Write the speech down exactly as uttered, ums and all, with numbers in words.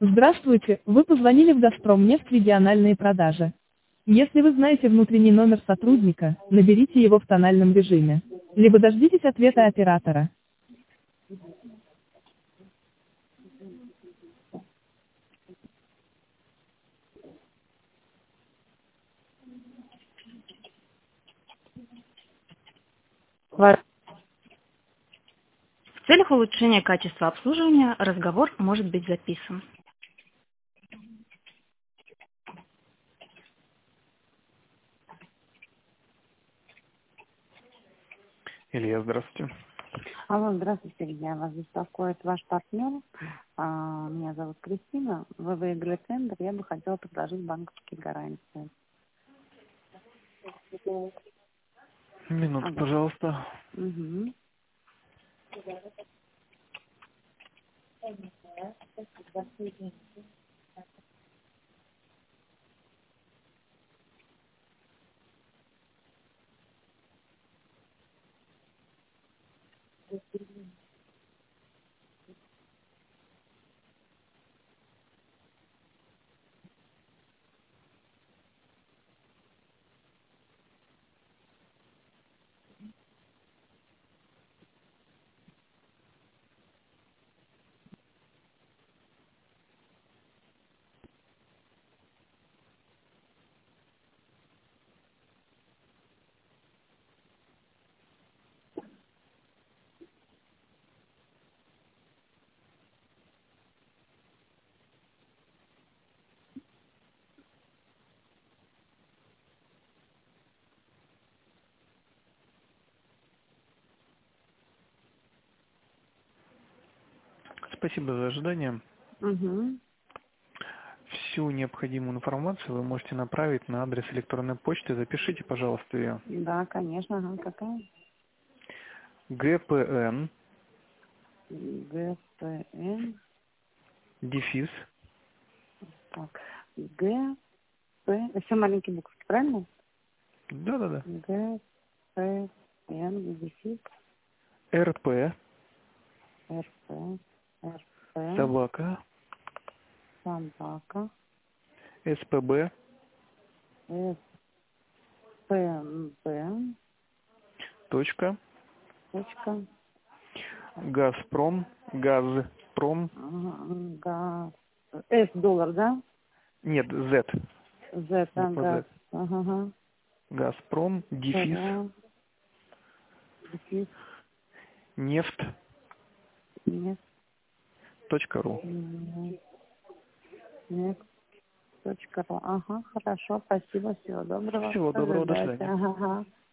Здравствуйте, вы позвонили в «Газпромнефть» региональные продажи. Если вы знаете внутренний номер сотрудника, наберите его в тональном режиме. Либо дождитесь ответа оператора. В целях улучшения качества обслуживания разговор может быть записан. Илья, здравствуйте. Алло, здравствуйте, Илья. Вас беспокоит ваш партнер. А, меня зовут Кристина. Вы выиграли тендер. Я бы хотела предложить банковские гарантии. Минуту, Ага. пожалуйста. Угу. Спасибо за ожидание. Угу. Всю необходимую информацию вы можете направить на адрес электронной почты. Запишите, пожалуйста, ее. Да, конечно. Ага. Какая? ГПН, ГПН. дефис, Так. ГП. Все маленькие буквы, правильно? да-да-да, ГПН. Дефис. РП, РП. РП. собака, Собака. СПБ, СПБ. точка, Точка. Газпром, Газпром, Ага, С доллар, да? нет, Z, Z, буква газ. Z, Ага, ага. Газпром, дефис, Ага. Дефис. нефть, Нет. точка ру. Нет. Нет. Точка ру. Ага, хорошо, спасибо, всего доброго. Всего доброго, до Ожидайте. свидания. Ага, ага.